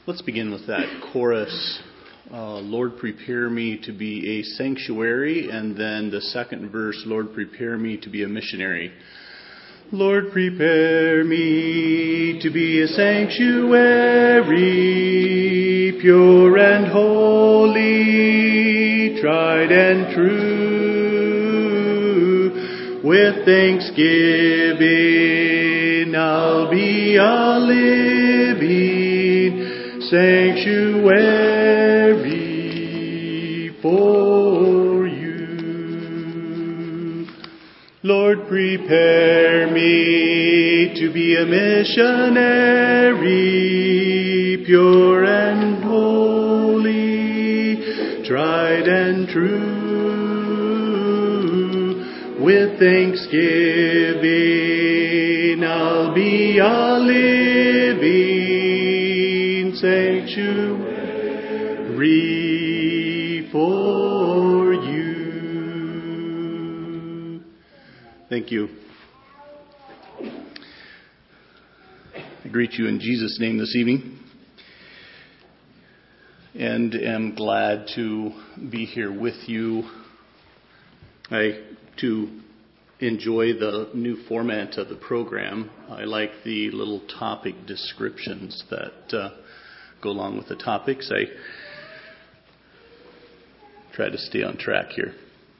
Let's begin with that chorus, Lord, prepare me to be a sanctuary, and then the second verse, Lord, prepare me to be a missionary. Lord, prepare me to be a sanctuary, pure and holy, tried and true. With thanksgiving, I'll be a living sanctuary for you. Lord, prepare me to be a missionary, pure and holy, tried and true. With thanksgiving, I'll be a living sanctuary for you. Thank you. I greet you in Jesus' name this evening, and am glad to be here with you. I too enjoy the new format of the program. I like the little topic descriptions that go along with the topics. I try to stay on track here.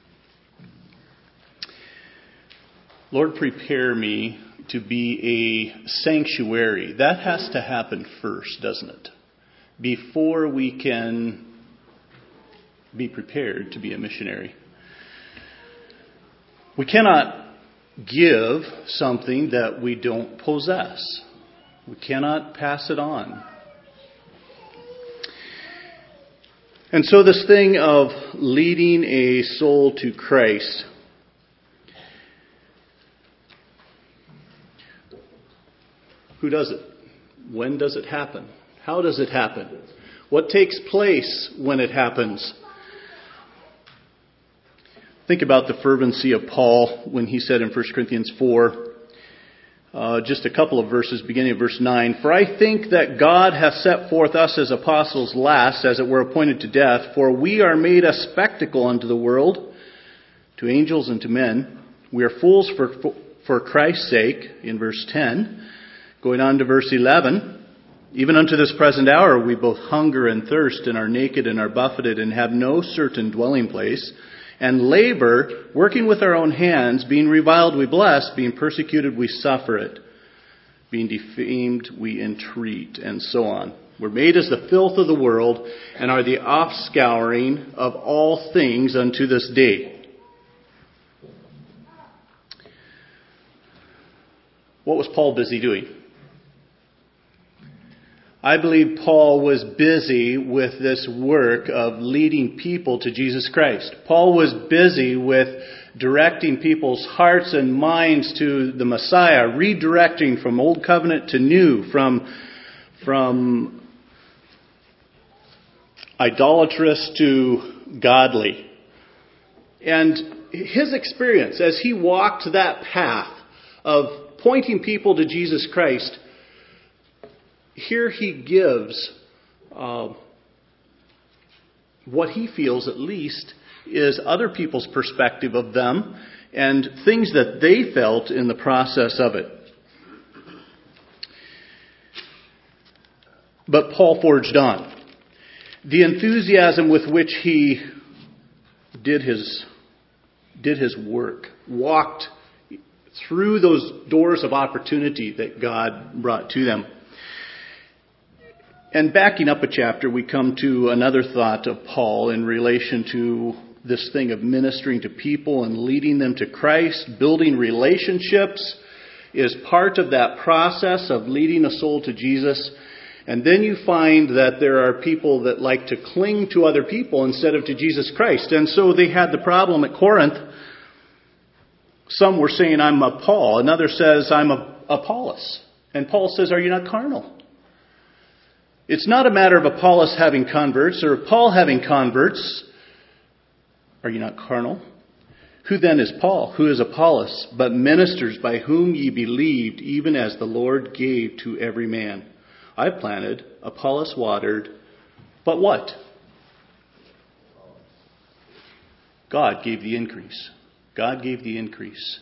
Lord, prepare me to be a sanctuary. That has to happen first, doesn't it? Before we can be prepared to be a missionary. We cannot give something that we don't possess. We cannot pass it on. And so this thing of leading a soul to Christ, who does it? When does it happen? How does it happen? What takes place when it happens? Think about the fervency of Paul when he said in 1 Corinthians 4, just a couple of verses, beginning of verse 9, "For I think that God hath set forth us as apostles last, as it were appointed to death, for we are made a spectacle unto the world, to angels and to men. We are fools for Christ's sake," in verse 10. Going on to verse 11, "Even unto this present hour we both hunger and thirst, and are naked and are buffeted, and have no certain dwelling place. And labor, working with our own hands, being reviled we bless, being persecuted we suffer it, being defamed we entreat," and so on. We're made as the filth of the world, and are the offscouring of all things unto this day. What was Paul busy doing? I believe Paul was busy with this work of leading people to Jesus Christ. Paul was busy with directing people's hearts and minds to the Messiah, redirecting from Old Covenant to New, from idolatrous to godly. And his experience as he walked that path of pointing people to Jesus Christ, here he gives what he feels at least is other people's perspective of them and things that they felt in the process of it. But Paul forged on. The enthusiasm with which he did his work, walked through those doors of opportunity that God brought to them. And backing up a chapter, we come to another thought of Paul in relation to this thing of ministering to people and leading them to Christ. Building relationships is part of that process of leading a soul to Jesus. And then you find that there are people that like to cling to other people instead of to Jesus Christ. And so they had the problem at Corinth. Some were saying, "I'm a Paul." Another says, "I'm a Apollos." And Paul says, "Are you not carnal?" It's not a matter of Apollos having converts or Paul having converts. Are you not carnal? Who then is Paul? Who is Apollos? But ministers by whom ye believed, even as the Lord gave to every man. I planted, Apollos watered, but what? God gave the increase. God gave the increase.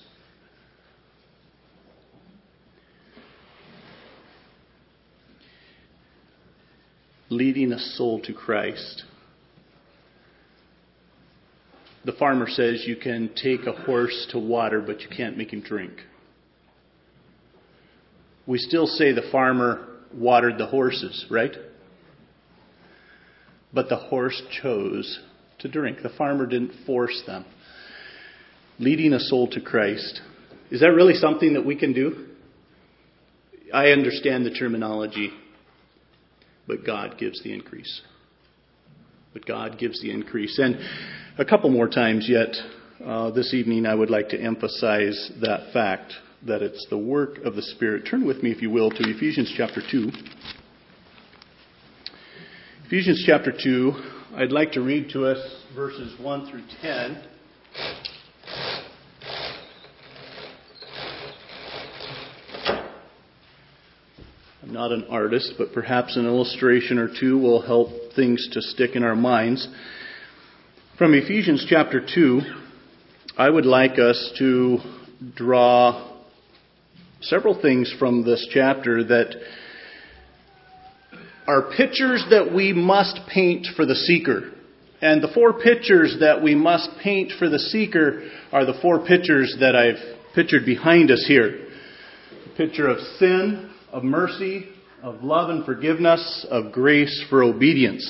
Leading a soul to Christ. The farmer says you can take a horse to water, but you can't make him drink. We still say the farmer watered the horses, right? But the horse chose to drink. The farmer didn't force them. Leading a soul to Christ. Is that really something that we can do? I understand the terminology, but God gives the increase. But God gives the increase. And a couple more times yet this evening I would like to emphasize that fact, that it's the work of the Spirit. Turn with me, if you will, to Ephesians chapter 2. Ephesians chapter 2, I'd like to read to us verses 1 through 10. I'm not an artist, but perhaps an illustration or two will help things to stick in our minds. From Ephesians chapter 2, I would like us to draw several things from this chapter that are pictures that we must paint for the seeker. And the four pictures that we must paint for the seeker are the four pictures that I've pictured behind us here. A picture of sin, of mercy, of love and forgiveness, of grace for obedience.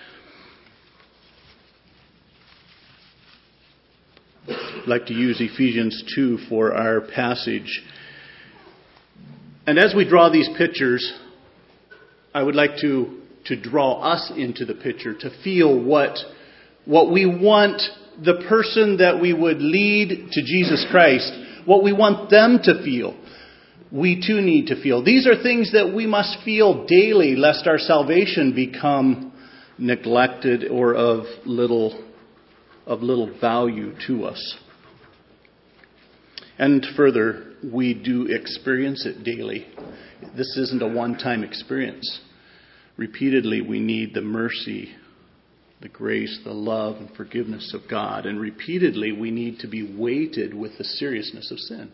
I'd like to use Ephesians 2 for our passage. And as we draw these pictures, I would like to draw us into the picture, to feel what we want the person that we would lead to Jesus Christ, what we want them to feel. We too need to feel. These are things that we must feel daily, lest our salvation become neglected or of little value to us. And further, we do experience it daily. This isn't a one-time experience. Repeatedly, we need the mercy, the grace, the love, and forgiveness of God. And repeatedly, we need to be weighted with the seriousness of sin.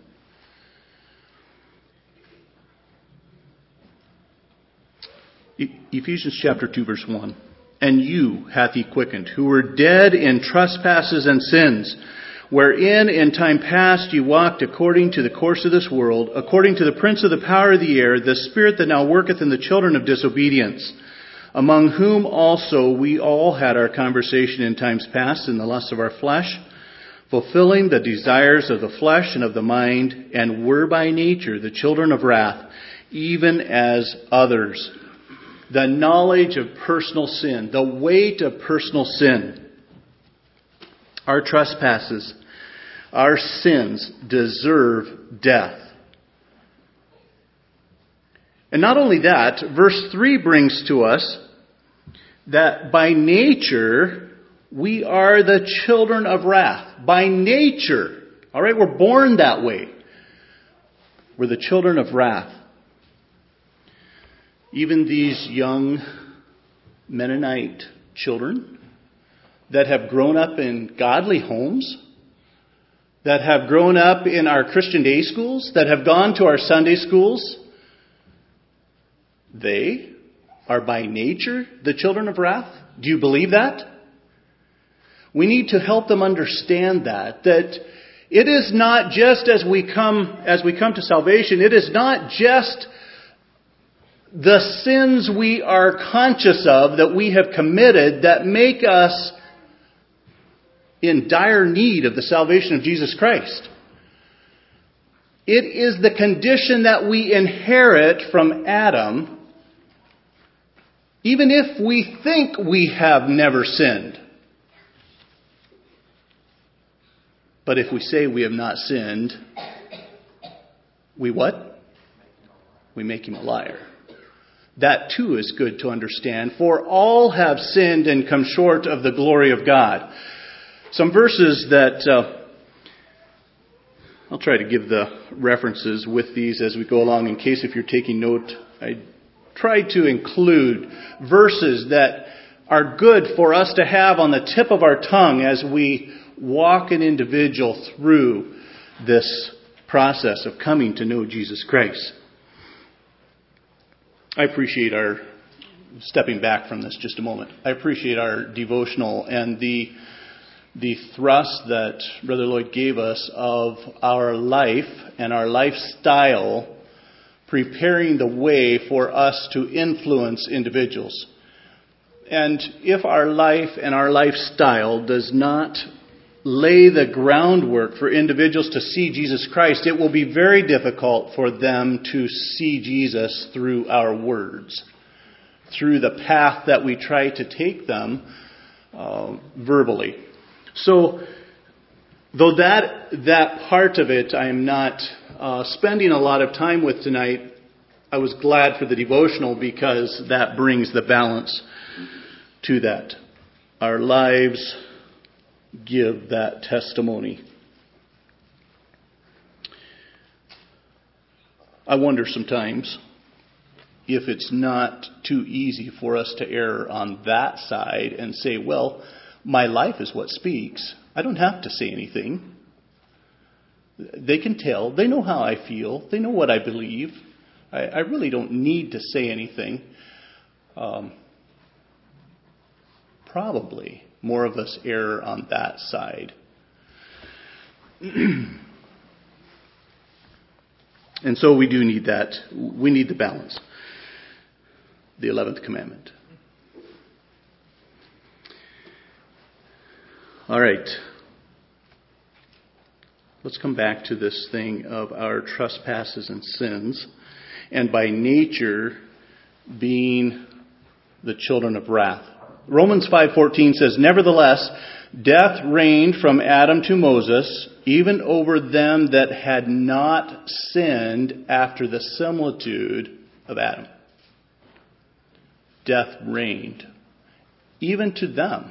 Ephesians chapter 2, verse 1. And you hath he quickened, who were dead in trespasses and sins, wherein in time past you walked according to the course of this world, according to the prince of the power of the air, the spirit that now worketh in the children of disobedience, among whom also we all had our conversation in times past in the lust of our flesh, fulfilling the desires of the flesh and of the mind, and were by nature the children of wrath, even as others. The knowledge of personal sin, the weight of personal sin, our trespasses, our sins deserve death. And not only that, verse 3 brings to us that by nature we are the children of wrath. By nature. All right, we're born that way. We're the children of wrath. Even these young Mennonite children that have grown up in godly homes, that have grown up in our Christian day schools, that have gone to our Sunday schools, they are by nature the children of wrath. Do you believe that? We need to help them understand that it is not just as we come to salvation, it is not just the sins we are conscious of that we have committed that make us in dire need of the salvation of Jesus Christ. It is the condition that we inherit from Adam, even if we think we have never sinned. But if we say we have not sinned, we what? We make him a liar. That too is good to understand. For all have sinned and come short of the glory of God. Some verses that I'll try to give the references with these as we go along. In case if you're taking note, I tried to include verses that are good for us to have on the tip of our tongue as we walk an individual through this process of coming to know Jesus Christ. I appreciate our stepping back from this just a moment. I appreciate our devotional and the thrust that Brother Lloyd gave us of our life and our lifestyle preparing the way for us to influence individuals. And if our life and our lifestyle does not lay the groundwork for individuals to see Jesus Christ, it will be very difficult for them to see Jesus through our words, through the path that we try to take them verbally. So, though that part of it I am not spending a lot of time with tonight, I was glad for the devotional because that brings the balance to that. Our lives give that testimony. I wonder sometimes if it's not too easy for us to err on that side and say, well, my life is what speaks. I don't have to say anything. They can tell. They know how I feel. They know what I believe. I really don't need to say anything. Probably more of us err on that side. And so we do need that. We need the balance. The 11th commandment. All right. Let's come back to this thing of our trespasses and sins, and by nature being the children of wrath. Romans 5:14 says, "Nevertheless, death reigned from Adam to Moses, even over them that had not sinned after the similitude of Adam." Death reigned, even to them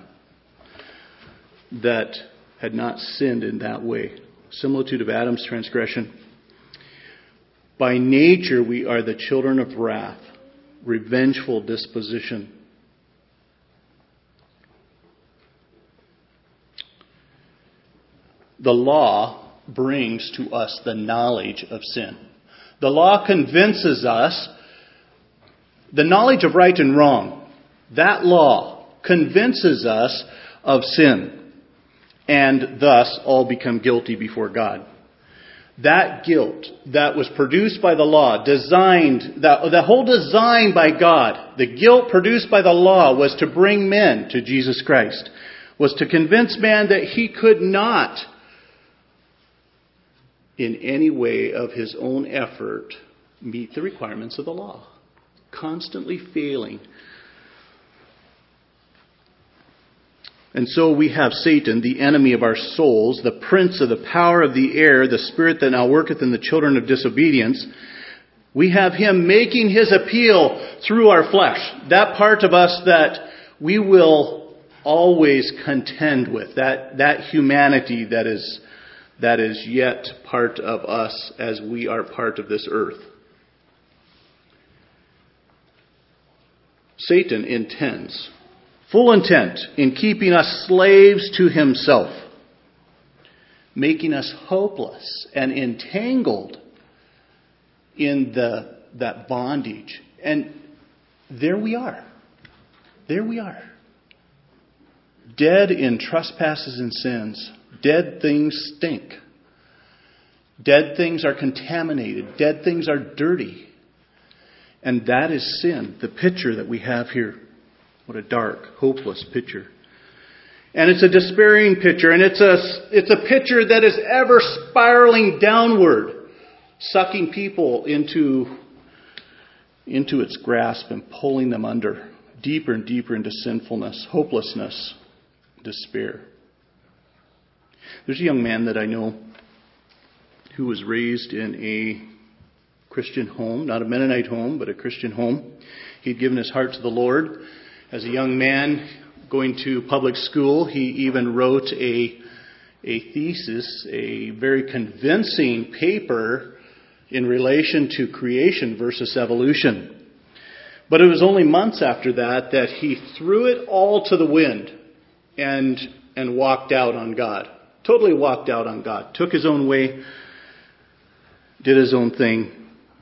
that had not sinned in that way. Similitude of Adam's transgression. By nature, we are the children of wrath, revengeful disposition. The law brings to us the knowledge of sin. The law convinces us the knowledge of right and wrong. That law convinces us of sin, and thus all become guilty before God. That guilt that was produced by the law, the whole design by God, the guilt produced by the law was to bring men to Jesus Christ, was to convince man that he could not, in any way of his own effort, meet the requirements of the law. Constantly failing. And so we have Satan, the enemy of our souls, the prince of the power of the air, the spirit that now worketh in the children of disobedience. We have him making his appeal through our flesh. That part of us that we will always contend with. That humanity that is yet part of us as we are part of this earth. Satan intends, full intent, in keeping us slaves to himself, making us hopeless and entangled in that bondage. And there we are. There we are. Dead in trespasses and sins. Dead things stink. Dead things are contaminated. Dead things are dirty. And that is sin, the picture that we have here. What a dark, hopeless picture. And it's a despairing picture, and it's a picture that is ever spiraling downward, sucking people into its grasp and pulling them under, deeper and deeper into sinfulness, hopelessness, despair. There's a young man that I know who was raised in a Christian home, not a Mennonite home, but a Christian home. He'd given his heart to the Lord. As a young man going to public school, he even wrote a thesis, a very convincing paper in relation to creation versus evolution. But it was only months after that that he threw it all to the wind and walked out on God. Totally walked out on God. Took his own way, did his own thing.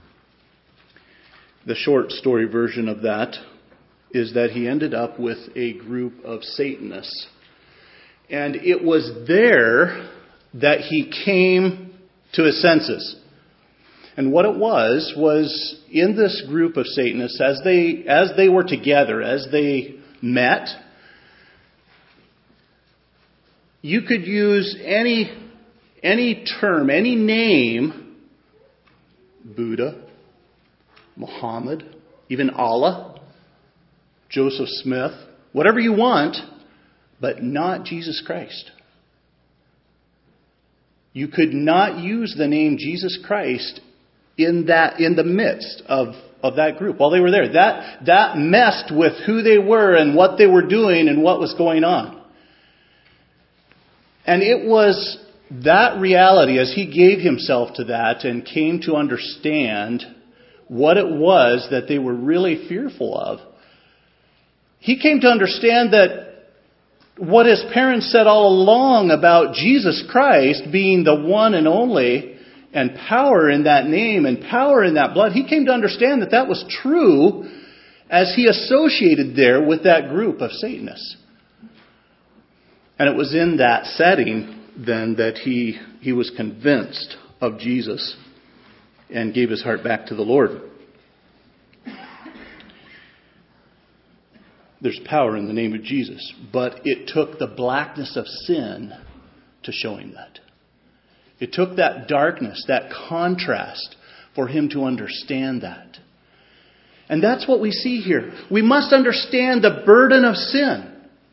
The short story version of that is that he ended up with a group of Satanists. And it was there that he came to his senses. And what it was in this group of Satanists, as they were together, as they met, you could use any term, any name, Buddha, Muhammad, even Allah, Joseph Smith, whatever you want, but not Jesus Christ. You could not use the name Jesus Christ in the midst of that group while they were there. That messed with who they were and what they were doing and what was going on. And it was that reality, as he gave himself to that and came to understand what it was that they were really fearful of. He came to understand that what his parents said all along about Jesus Christ being the one and only, and power in that name and power in that blood, he came to understand that that was true as he associated there with that group of Satanists. And it was in that setting then that he was convinced of Jesus and gave his heart back to the Lord. There's power in the name of Jesus, but it took the blackness of sin to show him that. It took that darkness, that contrast, for him to understand that. And that's what we see here. We must understand the burden of sin,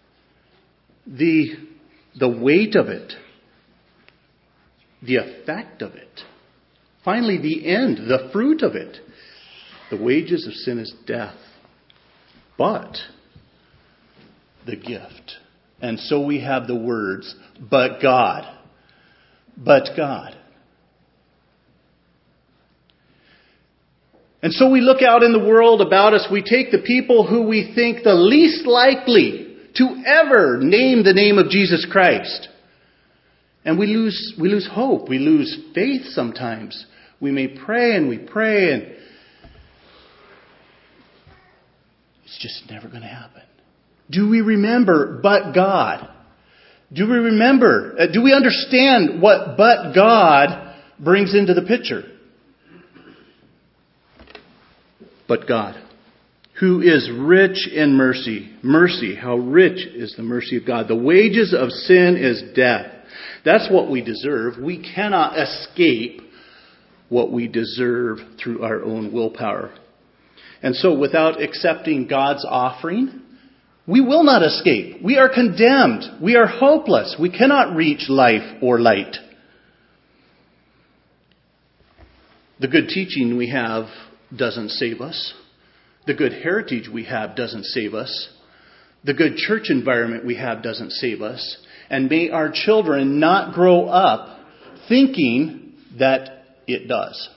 the weight of it, the effect of it, finally the end, the fruit of it. The wages of sin is death, but the gift. And so we have the words, but God. But God. And so we look out in the world about us. We take the people who we think the least likely to ever name the name of Jesus Christ. And we lose hope. We lose faith sometimes. We may pray and it's just never going to happen. Do we remember but God? Do we remember? Do we understand what but God brings into the picture? But God, who is rich in mercy. Mercy, how rich is the mercy of God. The wages of sin is death. That's what we deserve. We cannot escape what we deserve through our own willpower. And so without accepting God's offering, we will not escape. We are condemned. We are hopeless. We cannot reach life or light. The good teaching we have doesn't save us. The good heritage we have doesn't save us. The good church environment we have doesn't save us. And may our children not grow up thinking that it does.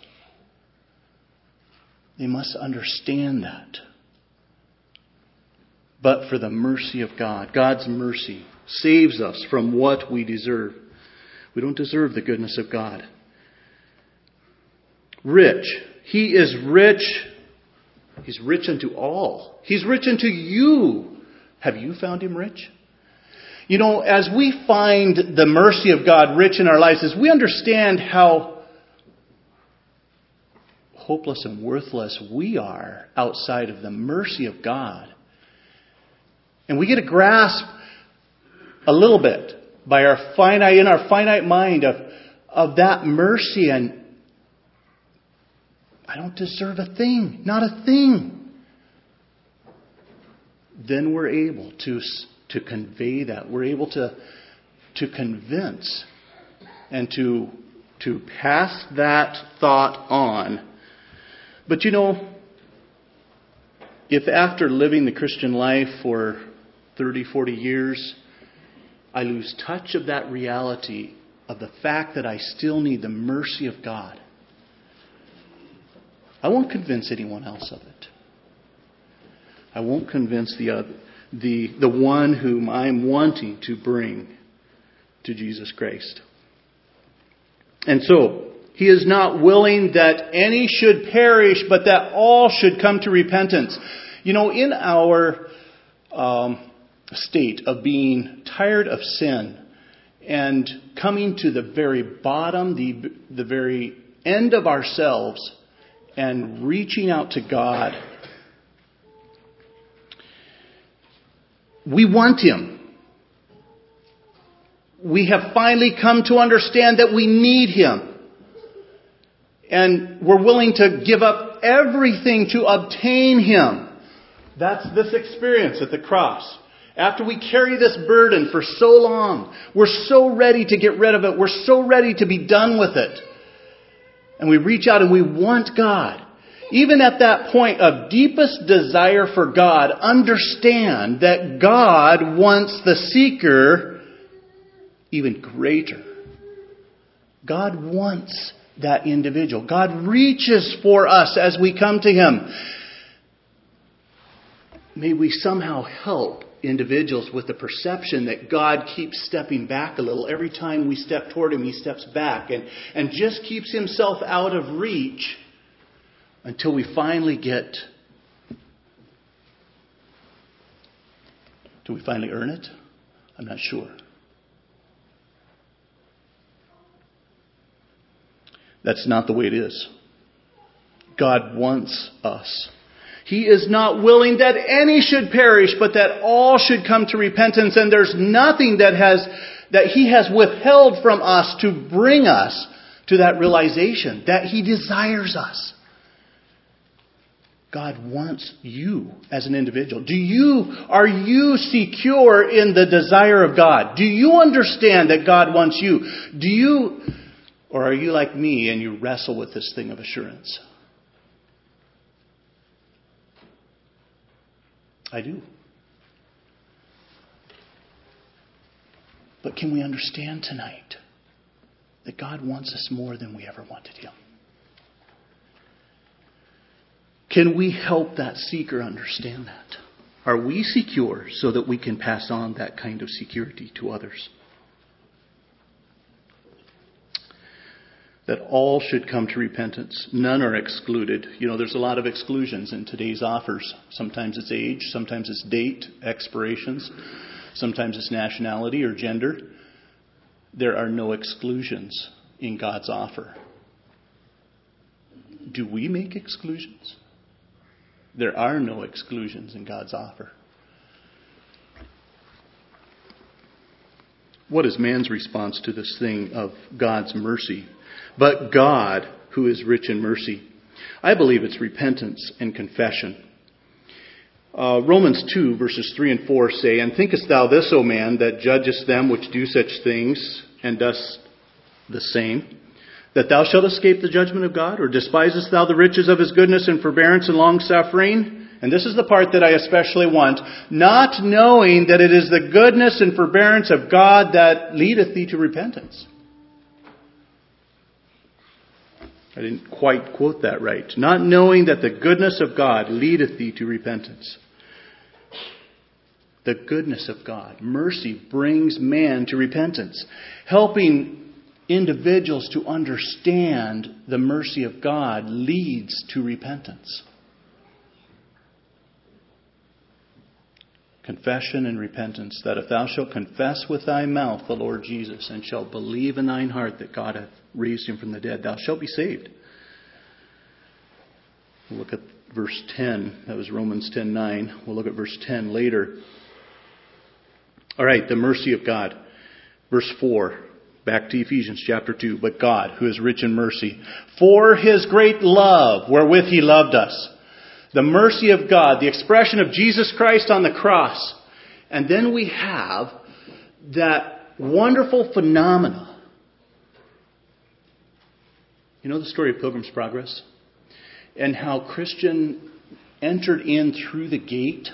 They must understand that. But for the mercy of God, God's mercy saves us from what we deserve. We don't deserve the goodness of God. Rich. He is rich. He's rich unto all. He's rich unto you. Have you found him rich? You know, as we find the mercy of God rich in our lives, as we understand how hopeless and worthless we are outside of the mercy of God, and we get a grasp a little bit by our finite mind of that mercy, and I don't deserve a thing, not a thing. Then we're able to convey that. We're able to convince and to pass that thought on. But you know, if after living the Christian life for 30, 40 years, I lose touch of that reality of the fact that I still need the mercy of God, I won't convince anyone else of it. I won't convince the one whom I'm wanting to bring to Jesus Christ. And so, He is not willing that any should perish, but that all should come to repentance. You know, in our state of being tired of sin and coming to the very bottom, the very end of ourselves, and reaching out to God, we want Him. We have finally come to understand that we need Him. And we're willing to give up everything to obtain Him. That's this experience at the cross. After we carry this burden for so long, we're so ready to get rid of it. We're so ready to be done with it. And we reach out and we want God. Even at that point of deepest desire for God, understand that God wants the seeker even greater. God wants that individual. God reaches for us as we come to Him. May we somehow help individuals with the perception that God keeps stepping back a little. Every time we step toward Him, He steps back and just keeps Himself out of reach until we finally do we finally earn it? I'm not sure. That's not the way it is. God wants us. He is not willing that any should perish, but that all should come to repentance. And there's nothing that He has withheld from us to bring us to that realization that He desires us. God wants you as an individual. Are you secure in the desire of God? Do you understand that God wants you? Or are you like me and you wrestle with this thing of assurance? I do. But can we understand tonight that God wants us more than we ever wanted Him? Can we help that seeker understand that? Are we secure so that we can pass on that kind of security to others? That all should come to repentance. None are excluded. You know, there's a lot of exclusions in today's offers. Sometimes it's age, sometimes it's date, expirations, sometimes it's nationality or gender. There are no exclusions in God's offer. Do we make exclusions? There are no exclusions in God's offer. What is man's response to this thing of God's mercy? But God, who is rich in mercy. I believe it's repentance and confession. Romans 2, verses 3 and 4 say, And thinkest thou this, O man, that judgest them which do such things, and dost the same, that thou shalt escape the judgment of God? Or despisest thou the riches of His goodness and forbearance and long-suffering? And this is the part that I especially want. Not knowing that it is the goodness and forbearance of God that leadeth thee to repentance. I didn't quite quote that right. Not knowing that the goodness of God leadeth thee to repentance. The goodness of God. Mercy brings man to repentance. Helping individuals to understand the mercy of God leads to repentance. Confession and repentance, that if thou shalt confess with thy mouth the Lord Jesus, and shalt believe in thine heart that God hath raised Him from the dead, thou shalt be saved. We'll look at verse 10. That was Romans 10:9. We'll look at verse 10 later. All right, the mercy of God. Verse 4. Back to Ephesians chapter 2. But God, who is rich in mercy, for His great love wherewith He loved us. The mercy of God, the expression of Jesus Christ on the cross. And then we have that wonderful phenomena. You know the story of Pilgrim's Progress? And how Christian entered in through the gate.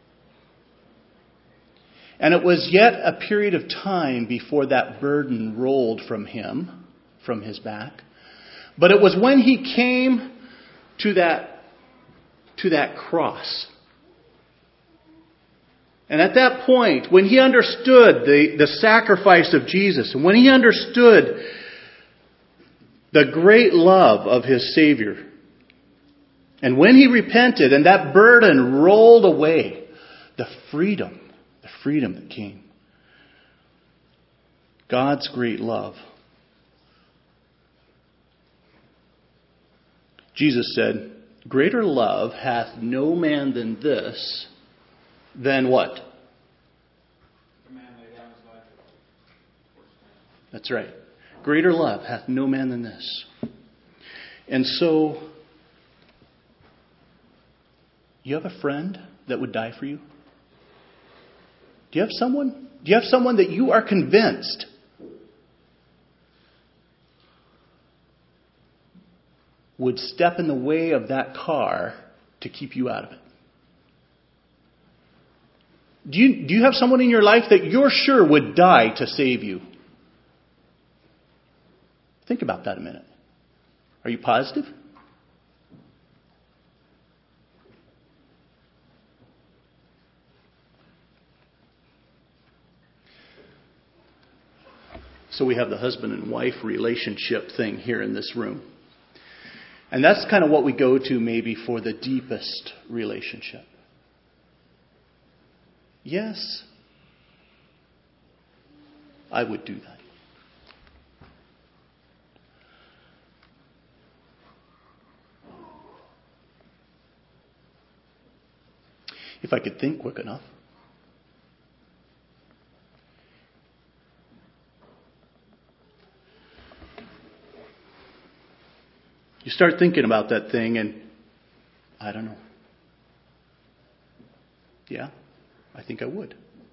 And it was yet a period of time before that burden rolled from him, from his back. But it was when he came to that cross And at that point, when he understood the sacrifice of Jesus, and when he understood the great love of his Savior, and when he repented and that burden rolled away, the freedom that came. God's great love. Jesus said, "Greater love hath no man than this," than what? That's right. Greater love hath no man than this. And so, you have a friend that would die for you? Do you have someone? Do you have someone that you are convinced would step in the way of that car to keep you out of it? Do you have someone in your life that you're sure would die to save you? Think about that a minute. Are you positive? So we have the husband and wife relationship thing here in this room. And that's kind of what we go to maybe for the deepest relationship. Yes, I would do that. If I could think quick enough. You start thinking about that thing and, I don't know. Yeah, I think I would.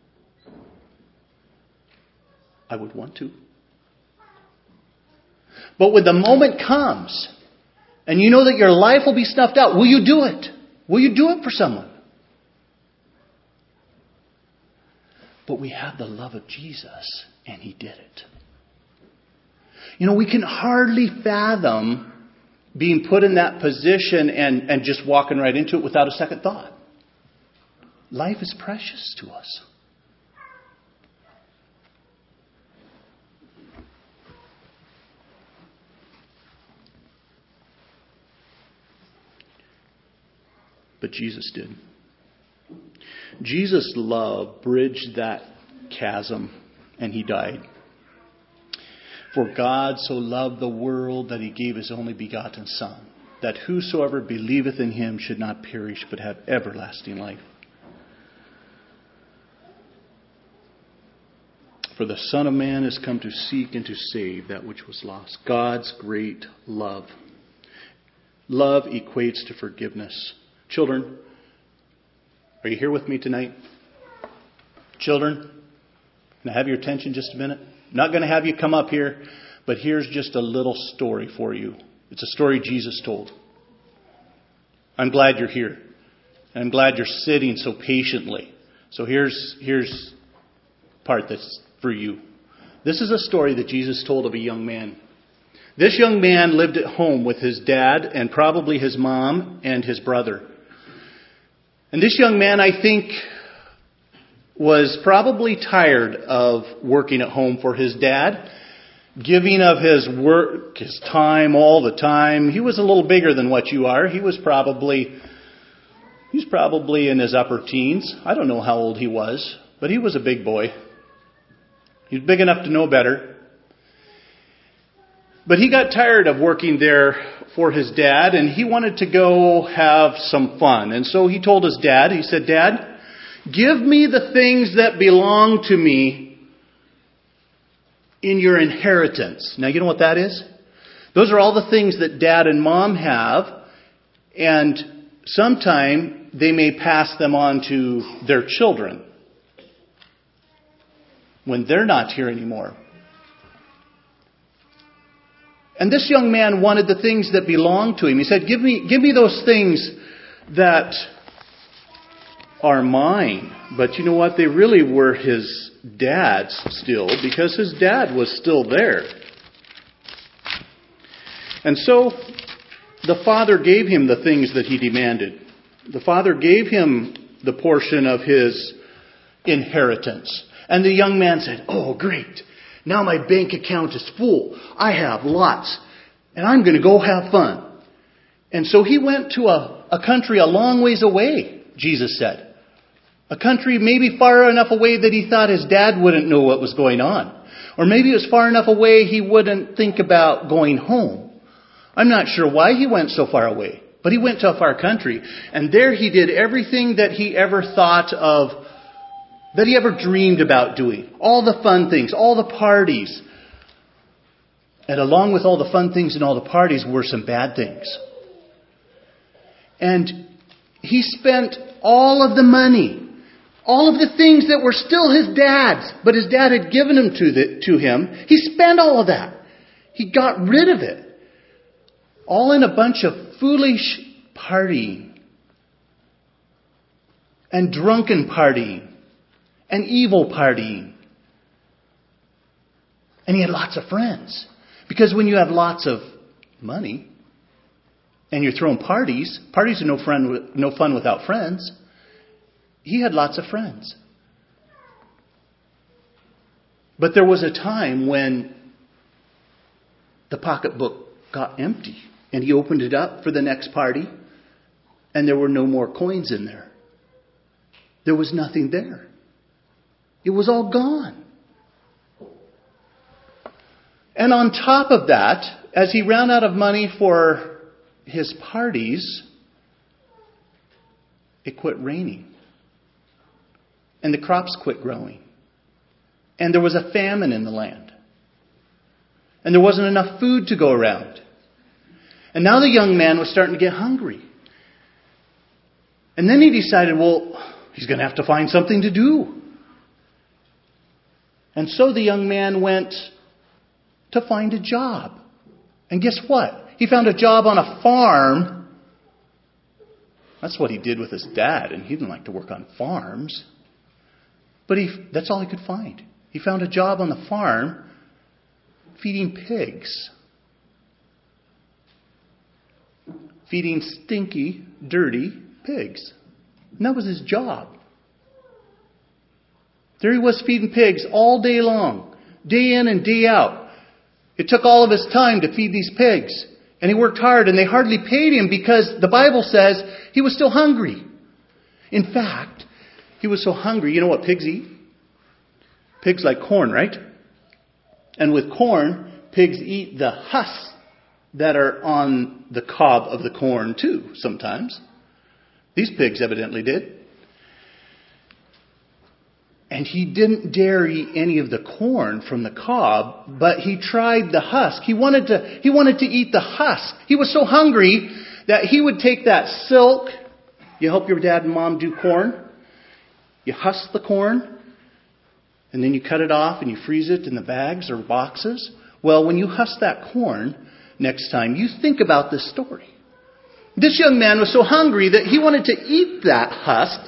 I would want to. But when the moment comes, and you know that your life will be snuffed out, will you do it? Will you do it for someone? But we have the love of Jesus, and He did it. You know, we can hardly fathom being put in that position and just walking right into it without a second thought. Life is precious to us. But Jesus did. Jesus' love bridged that chasm, and He died. For God so loved the world that He gave His only begotten Son, that whosoever believeth in Him should not perish, but have everlasting life. For the Son of Man is come to seek and to save that which was lost. God's great love. Love equates to forgiveness. Children, are you here with me tonight? Children, can I have your attention just a minute? I'm not going to have you come up here, but here's just a little story for you. It's a story Jesus told. I'm glad you're here. And I'm glad you're sitting so patiently. So here's part that's for you. This is a story that Jesus told of a young man. This young man lived at home with his dad and probably his mom and his brother. And this young man, I think, was probably tired of working at home for his dad, giving of his work, his time all the time. He was a little bigger than what you are. He's probably in his upper teens. I don't know how old he was, but he was a big boy. He was big enough to know better. But he got tired of working there for his dad, and he wanted to go have some fun. And so he told his dad, he said, "Dad, give me the things that belong to me in your inheritance." Now, you know what that is? Those are all the things that Dad and Mom have, and sometime they may pass them on to their children when they're not here anymore. And this young man wanted the things that belonged to him. He said, give me those things that are mine. But you know what? They really were his dad's still, because his dad was still there. And so the father gave him the things that he demanded. The father gave him the portion of his inheritance. And the young man said, oh, great. Now my bank account is full. I have lots. And I'm going to go have fun. And so he went to a country a long ways away, Jesus said. A country maybe far enough away that he thought his dad wouldn't know what was going on. Or maybe it was far enough away he wouldn't think about going home. I'm not sure why he went so far away. But he went to a far country. And there he did everything that he ever thought of, that he ever dreamed about doing. All the fun things, all the parties. And along with all the fun things and all the parties were some bad things. And he spent all of the money. All of the things that were still his dad's, but his dad had given them to him. He spent all of that. He got rid of it. All in a bunch of foolish partying. And drunken partying. And evil partying. And he had lots of friends. Because when you have lots of money, and you're throwing parties are no fun without friends. He had lots of friends. But there was a time when the pocketbook got empty. And he opened it up for the next party. And there were no more coins in there. There was nothing there. It was all gone. And on top of that, as he ran out of money for his parties, it quit raining. And the crops quit growing. And there was a famine in the land. And there wasn't enough food to go around. And now the young man was starting to get hungry. And then he decided, well, he's going to have to find something to do. And so the young man went to find a job. And guess what? He found a job on a farm. That's what he did with his dad, and he didn't like to work on farms. But that's all he could find. He found a job on the farm feeding pigs. Feeding stinky, dirty pigs. And that was his job. There he was feeding pigs all day long, day in and day out. It took all of his time to feed these pigs. And he worked hard, and they hardly paid him because the Bible says he was still hungry. In fact, he was so hungry. You know what pigs eat? Pigs like corn, right? And with corn, pigs eat the husks that are on the cob of the corn too, sometimes. These pigs evidently did. And he didn't dare eat any of the corn from the cob, but he tried the husk. He wanted to eat the husk. He was so hungry that he would take that silk. You help your dad and mom do corn. You husk the corn, and then you cut it off and you freeze it in the bags or boxes. Well, when you husk that corn, next time you think about this story. This young man was so hungry that he wanted to eat that husk.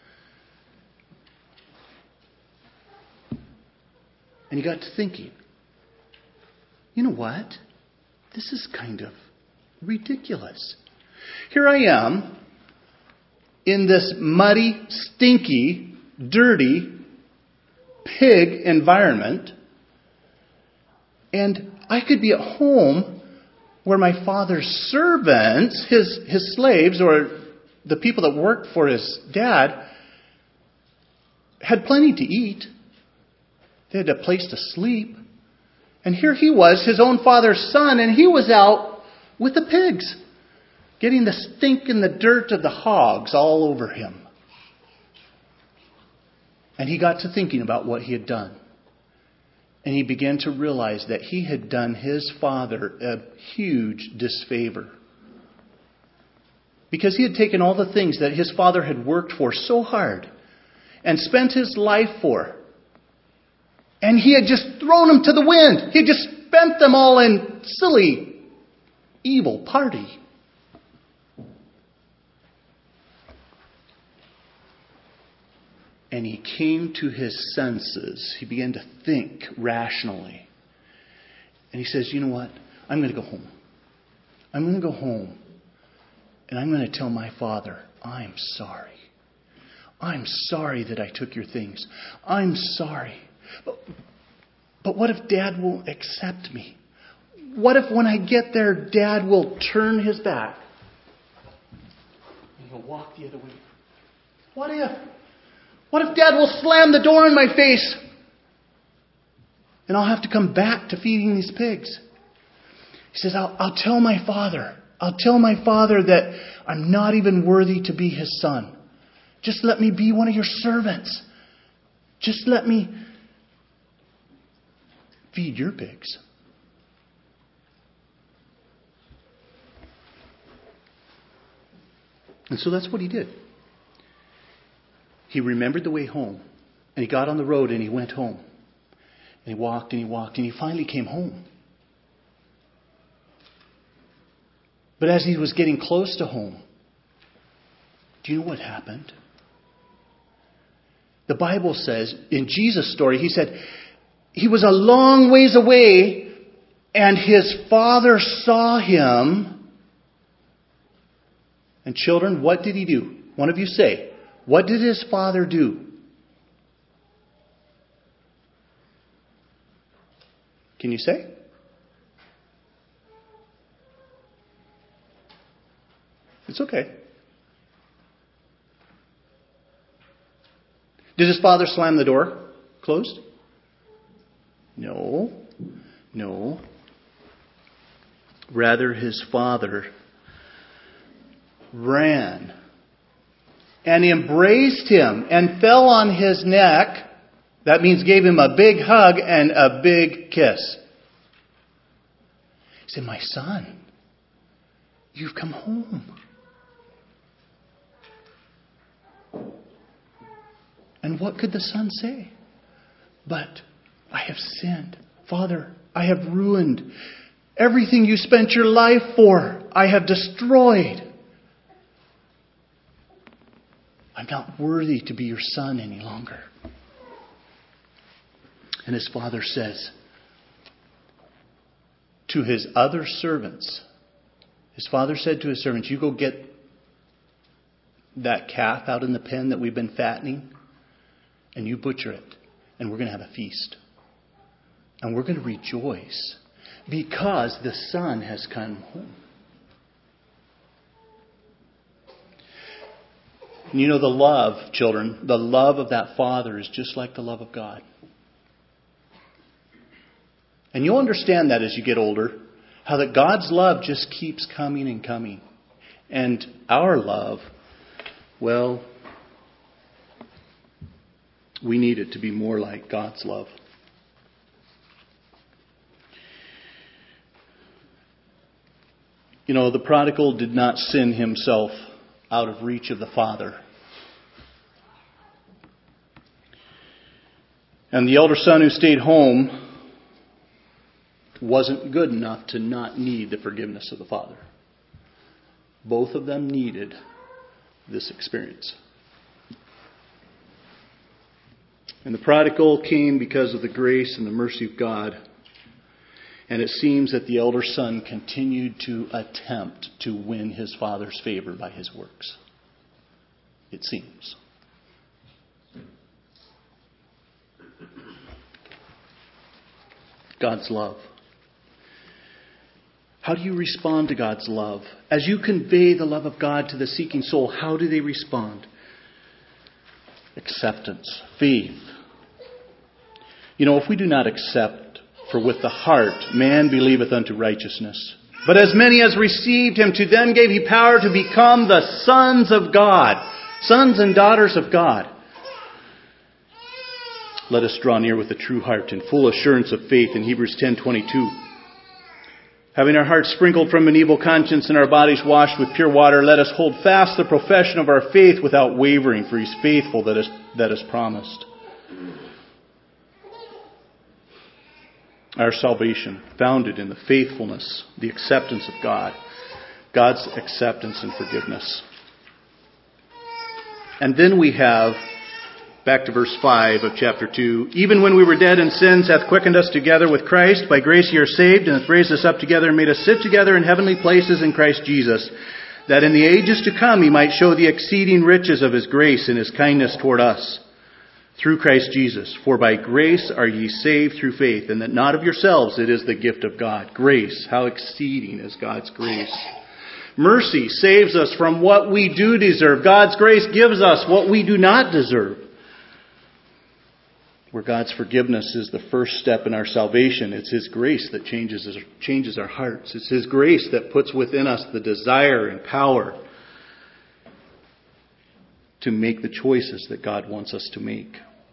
And he got to thinking, you know what? This is kind of ridiculous. Here I am in this muddy, stinky, dirty pig environment. And I could be at home where my father's servants, his slaves, or the people that worked for his dad, had plenty to eat. They had a place to sleep. And here he was, his own father's son, and he was out with the pigs, getting the stink and the dirt of the hogs all over him. And he got to thinking about what he had done. And he began to realize that he had done his father a huge disfavor. Because he had taken all the things that his father had worked for so hard and spent his life for. And he had just thrown them to the wind. He had just spent them all in silly, evil party. And he came to his senses. He began to think rationally. And he says, you know what? I'm going to go home. I'm going to go home. And I'm going to tell my father, I'm sorry. I'm sorry that I took your things. I'm sorry. But what if Dad won't accept me? What if when I get there, Dad will turn his back and he'll walk the other way? What if? What if Dad will slam the door in my face and I'll have to come back to feeding these pigs? He says, I'll tell my father. I'll tell my father that I'm not even worthy to be his son. Just let me be one of your servants. Just let me feed your pigs. And so that's what he did. He remembered the way home. And he got on the road and he went home. And he walked and he walked and he finally came home. But as he was getting close to home, do you know what happened? The Bible says, in Jesus' story, he said, he was a long ways away and his father saw him. And children, what did he do? One of you say, what did his father do? Can you say? It's okay. Did his father slam the door closed? No. Rather, his father ran and embraced him and fell on his neck. That means gave him a big hug and a big kiss. He said, my son, you've come home. And what could the son say? But I have sinned. Father, I have ruined everything you spent your life for. I have destroyed. I'm not worthy to be your son any longer. And his father says to his other servants, his father said to his servants, you go get that calf out in the pen that we've been fattening, and you butcher it, and we're going to have a feast. And we're going to rejoice because the son has come home. And you know, the love, children, the love of that father is just like the love of God. And you'll understand that as you get older, how that God's love just keeps coming and coming. And our love, well, we need it to be more like God's love. You know, the prodigal did not sin himself out of reach of the Father. And the elder son who stayed home wasn't good enough to not need the forgiveness of the Father. Both of them needed this experience. And the prodigal came because of the grace and the mercy of God. And it seems that the elder son continued to attempt to win his father's favor by his works. It seems. God's love. How do you respond to God's love? As you convey the love of God to the seeking soul, how do they respond? Acceptance, faith. You know, if we do not accept, for with the heart man believeth unto righteousness. But as many as received him, to them gave he power to become the sons of God, sons and daughters of God. Let us draw near with a true heart and full assurance of faith in Hebrews 10:22. Having our hearts sprinkled from an evil conscience and our bodies washed with pure water, let us hold fast the profession of our faith without wavering, for He's faithful that is promised. Our salvation, founded in the faithfulness, the acceptance of God, God's acceptance and forgiveness. And then we have, back to verse 5 of chapter 2, even when we were dead in sins, hath quickened us together with Christ. By grace ye are saved, and hath raised us up together, and made us sit together in heavenly places in Christ Jesus, that in the ages to come He might show the exceeding riches of His grace and His kindness toward us, through Christ Jesus. For by grace are ye saved through faith, and that not of yourselves, it is the gift of God. Grace, how exceeding is God's grace. Mercy saves us from what we do deserve. God's grace gives us what we do not deserve. Where God's forgiveness is the first step in our salvation, it's His grace that changes our hearts. It's His grace that puts within us the desire and power to make the choices that God wants us to make.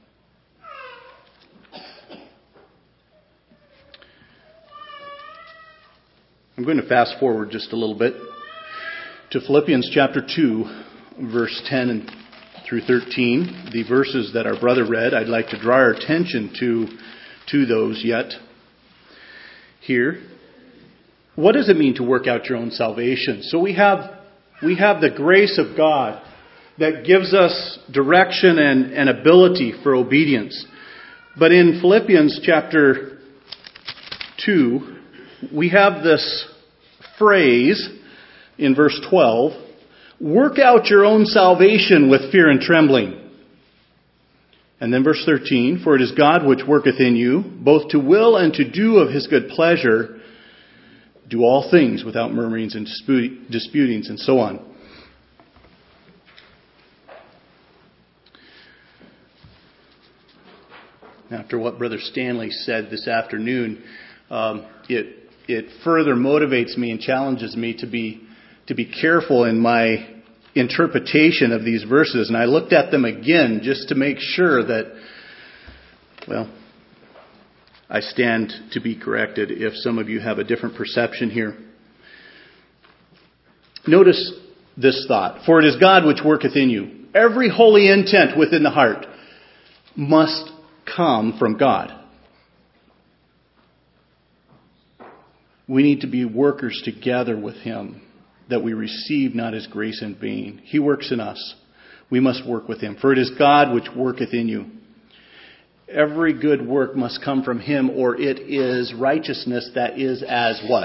I'm going to fast forward just a little bit to Philippians chapter 2, verse 10 through 13. The verses that our brother read, I'd like to draw our attention to those yet here. What does it mean to work out your own salvation? So we have the grace of God that gives us direction and ability for obedience. But in Philippians chapter 2, we have this phrase in verse 12, work out your own salvation with fear and trembling. And then verse 13, for it is God which worketh in you, both to will and to do of His good pleasure. Do all things without murmurings and disputings, and so on. After what Brother Stanley said this afternoon, it further motivates me and challenges me to be careful in my interpretation of these verses. And I looked at them again just to make sure that, I stand to be corrected if some of you have a different perception here. Notice this thought. For it is God which worketh in you. Every holy intent within the heart must come from God. We need to be workers together with Him, that we receive not His grace in vain. He works in us. We must work with Him. For it is God which worketh in you. Every good work must come from Him, or it is righteousness that is as what?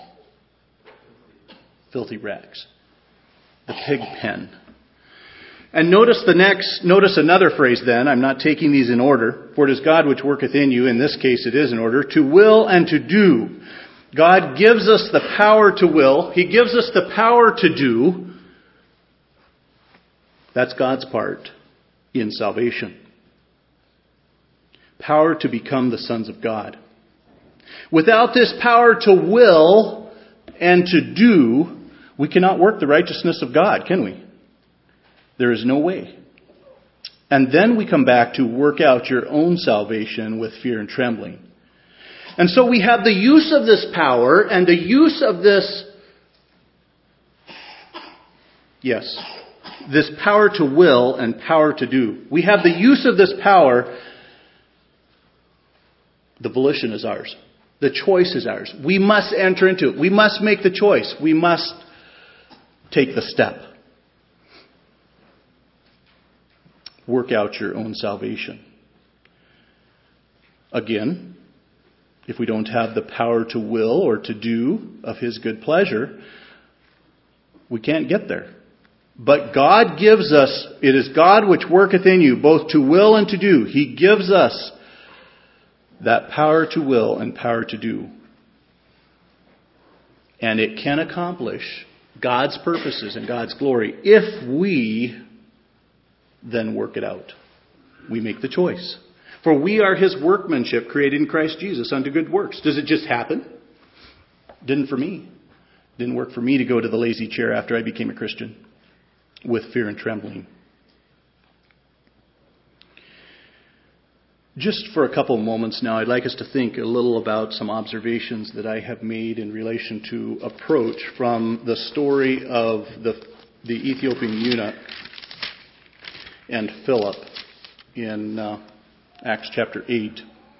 Filthy rags. The pig pen. And notice another phrase then. I'm not taking these in order. For it is God which worketh in you. In this case it is in order. To will and to do. God gives us the power to will. He gives us the power to do. That's God's part in salvation. Power to become the sons of God. Without this power to will and to do, we cannot work the righteousness of God, can we? There is no way. And then we come back to work out your own salvation with fear and trembling. And so we have the use of this power and the use of this power to will and power to do. We have the use of this power. The volition is ours. The choice is ours. We must enter into it. We must make the choice. We must take the step. Work out your own salvation. Again, if we don't have the power to will or to do of His good pleasure, we can't get there. But God gives us, it is God which worketh in you, both to will and to do. He gives us that power to will and power to do. And it can accomplish God's purposes and God's glory if we then work it out. We make the choice. For we are His workmanship created in Christ Jesus unto good works. Does it just happen? Didn't for me. Didn't work for me to go to the lazy chair after I became a Christian with fear and trembling. Just for a couple of moments now, I'd like us to think a little about some observations that I have made in relation to approach from the story of the Ethiopian eunuch and Philip in Acts chapter 8.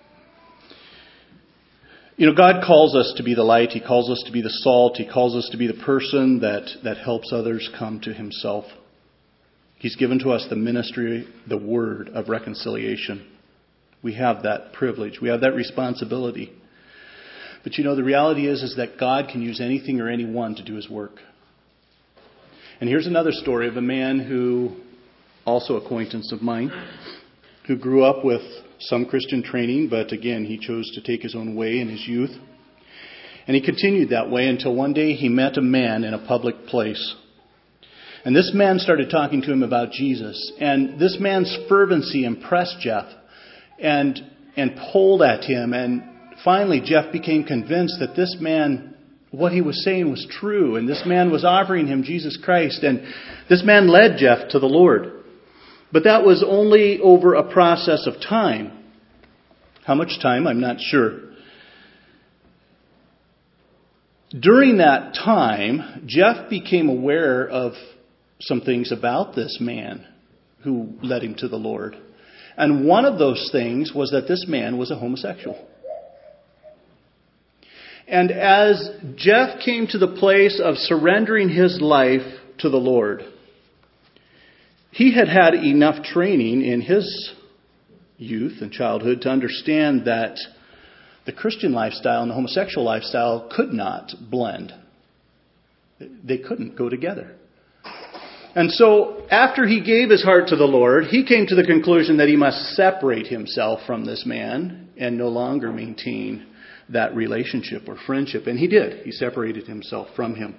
God calls us to be the light. He calls us to be the salt. He calls us to be the person that helps others come to Himself. He's given to us the ministry, the word of reconciliation. We have that privilege. We have that responsibility. But the reality is that God can use anything or anyone to do His work. And here's another story of a man who, also acquaintance of mine, who grew up with some Christian training, but again, he chose to take his own way in his youth. And he continued that way until one day he met a man in a public place. And this man started talking to him about Jesus. And this man's fervency impressed Jeff and pulled at him. And finally, Jeff became convinced that this man, what he was saying was true. And this man was offering him Jesus Christ. And this man led Jeff to the Lord. But that was only over a process of time. How much time? I'm not sure. During that time, Jeff became aware of some things about this man who led him to the Lord. And one of those things was that this man was a homosexual. And as Jeff came to the place of surrendering his life to the Lord, he had had enough training in his youth and childhood to understand that the Christian lifestyle and the homosexual lifestyle could not blend. They couldn't go together. And so after he gave his heart to the Lord, he came to the conclusion that he must separate himself from this man and no longer maintain that relationship or friendship. And he did. He separated himself from him.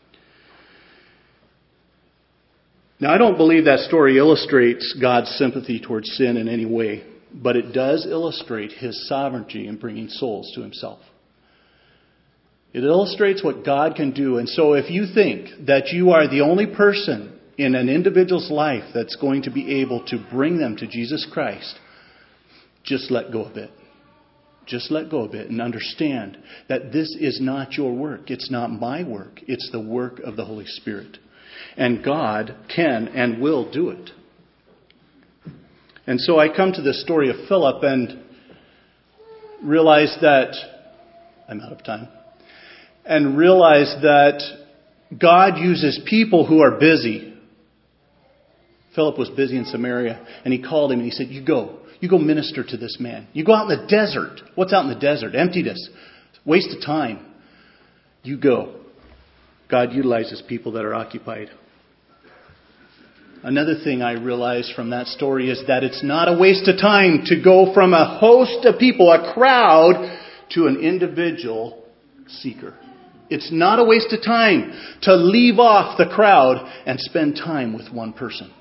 Now, I don't believe that story illustrates God's sympathy towards sin in any way, but it does illustrate His sovereignty in bringing souls to Himself. It illustrates what God can do. And so if you think that you are the only person in an individual's life that's going to be able to bring them to Jesus Christ, just let go a bit. Just let go a bit and understand that this is not your work. It's not my work. It's the work of the Holy Spirit. And God can and will do it. And so I come to this story of Philip and realize that I'm out of time. And realize that God uses people who are busy. Philip was busy in Samaria, and he called him and he said, You go minister to this man. You go out in the desert. What's out in the desert? Emptiness. Waste of time. You go. God utilizes people that are occupied. Another thing I realized from that story is that it's not a waste of time to go from a host of people, a crowd, to an individual seeker. It's not a waste of time to leave off the crowd and spend time with one person.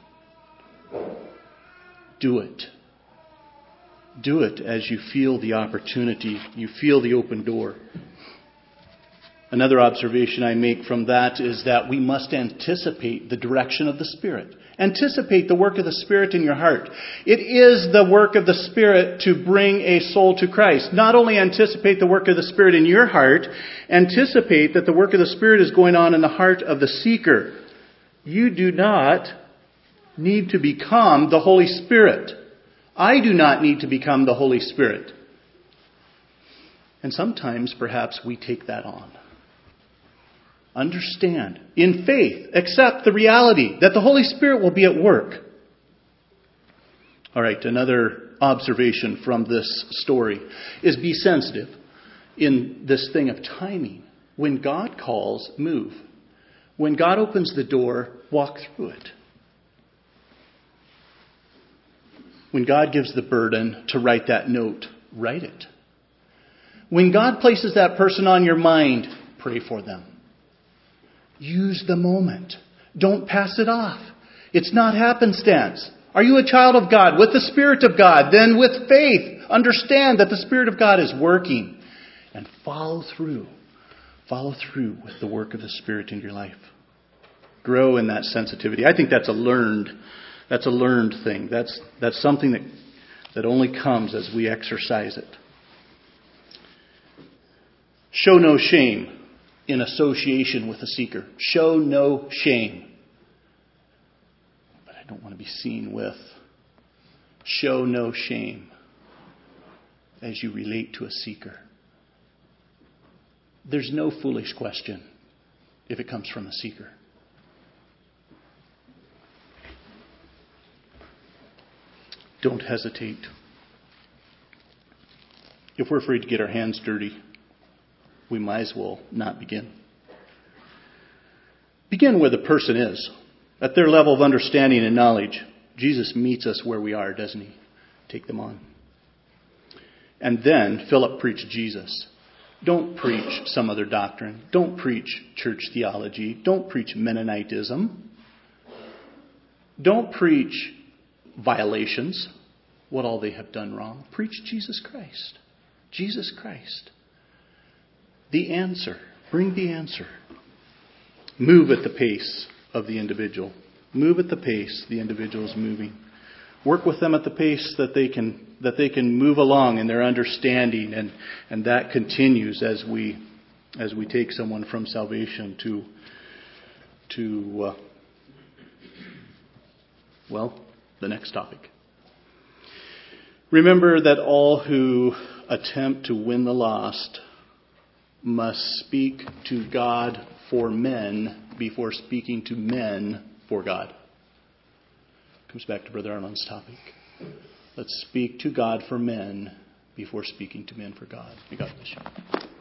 Do it. Do it as you feel the opportunity, you feel the open door. Another observation I make from that is that we must anticipate the direction of the Spirit. Anticipate the work of the Spirit in your heart. It is the work of the Spirit to bring a soul to Christ. Not only anticipate the work of the Spirit in your heart, anticipate that the work of the Spirit is going on in the heart of the seeker. You do not need to become the Holy Spirit. I do not need to become the Holy Spirit. And sometimes, perhaps, we take that on. Understand, in faith, accept the reality that the Holy Spirit will be at work. All right, another observation from this story is be sensitive in this thing of timing. When God calls, move. When God opens the door, walk through it. When God gives the burden to write that note, write it. When God places that person on your mind, pray for them. Use the moment. Don't pass it off. It's not happenstance. Are you a child of God with the Spirit of God? Then with faith, understand that the Spirit of God is working. And follow through. Follow through with the work of the Spirit in your life. Grow in that sensitivity. I think that's a learned thing. That's something that only comes as we exercise it. Show no shame in association with a seeker. Show no shame. But I don't want to be seen with. Show no shame as you relate to a seeker. There's no foolish question if it comes from a seeker. Don't hesitate. If we're afraid to get our hands dirty, we might as well not begin. Begin where the person is, at their level of understanding and knowledge. Jesus meets us where we are, doesn't he? Take them on. And then Philip preached Jesus. Don't preach some other doctrine. Don't preach church theology. Don't preach Mennonitism. Don't preach violations, what all they have done wrong. Preach Jesus Christ. Jesus Christ. The answer. Bring the answer. Move at the pace of the individual. Move at the pace the individual is moving. Work with them at the pace that they can move along in their understanding, and that continues as we take someone from salvation to the next topic. Remember that all who attempt to win the lost must speak to God for men before speaking to men for God. Comes back to Brother Arnold's topic. Let's speak to God for men before speaking to men for God. May God bless you.